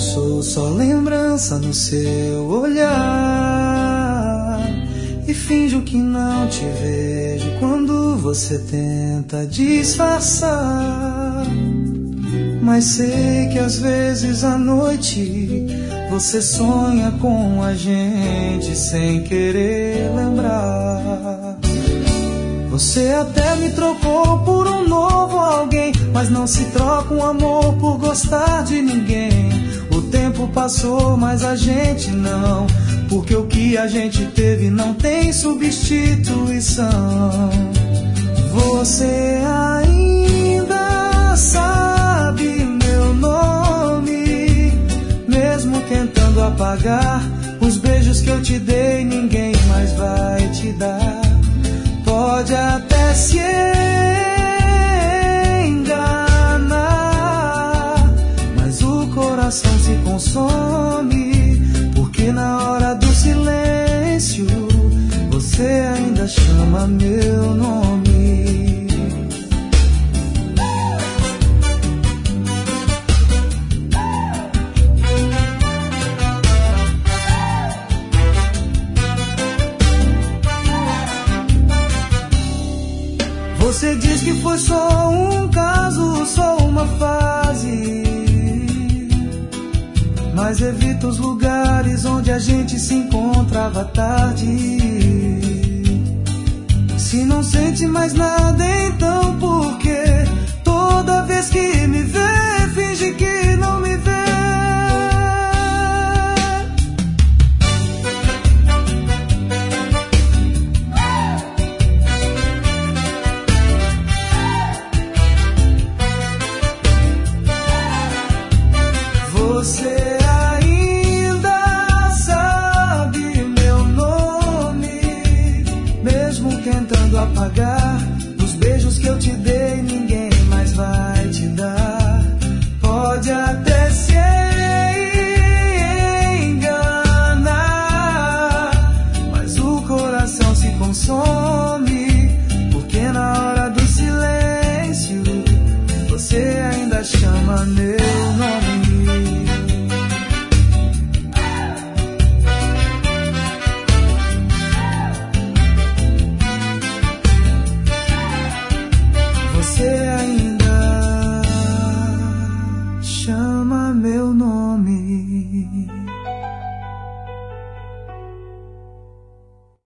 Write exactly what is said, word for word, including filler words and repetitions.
sou só lembrança no seu olhar, e finjo que não te vejo quando você tenta disfarçar. Mas sei que às vezes à noite você sonha com a gente sem querer lembrar. Você até me trocou por um novo alguém, mas não se troca um amor por gostar de ninguém. O tempo passou, mas a gente não, porque o que a gente teve não tem substituição. Você ainda sabe meu nome, mesmo tentando apagar os beijos que eu te dei, ninguém mais vai te dar. Pode até se enganar, mas o coração se consome, porque na hora do silêncio você ainda chama meu nome. Você diz que foi só um caso, só uma fase, mas evita os lugares onde a gente se encontrava à tarde. Se não sente mais nada, então por quê? Toda vez que me vê, finge que não me vê. Você